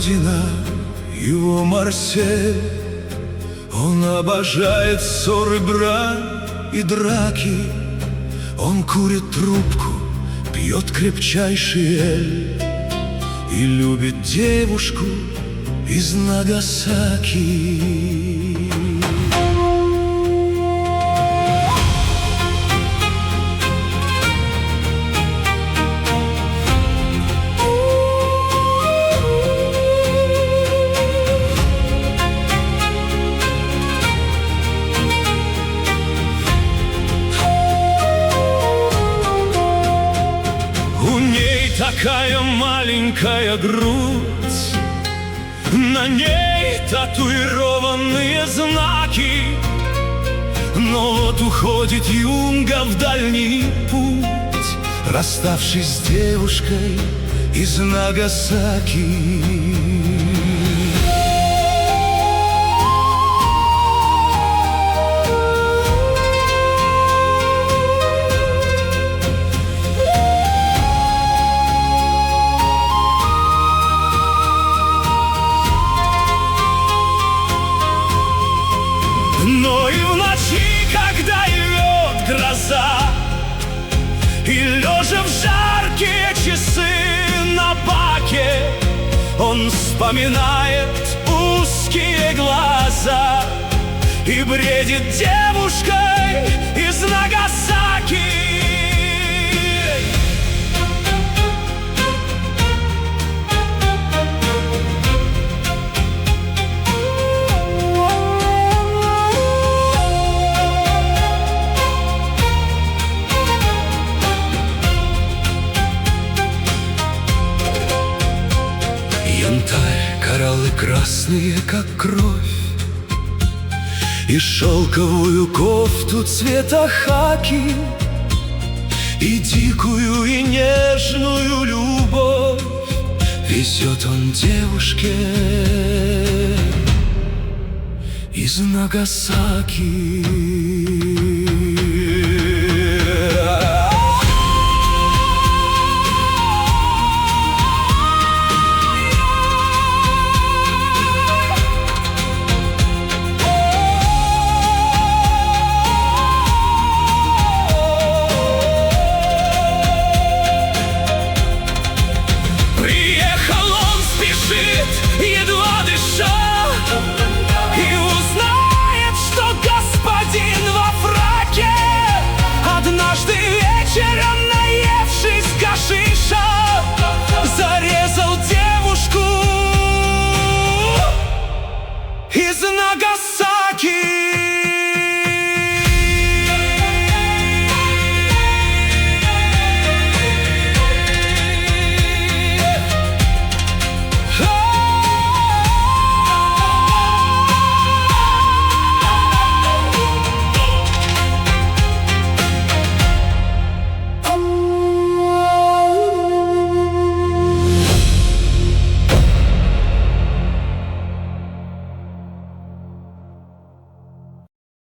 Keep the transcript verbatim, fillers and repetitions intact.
родина, его Марсель. Он обожает ссоры, брань и драки. Он курит трубку, пьет крепчайший эль и любит девушку из Нагасаки. У ней такая маленькая грудь, на ней татуированные знаки. Но вот уходит юнга в дальний путь, расставшись с девушкой из Нагасаки. Но и в ночи, когда идет гроза, и лежа в жаркие часы на баке, он вспоминает узкие глаза и бредит девушкой из Нагасаки. Янтарь, кораллы красные, как кровь, и шелковую кофту цвета хаки, и дикую и нежную любовь везет он девушке из Нагасаки.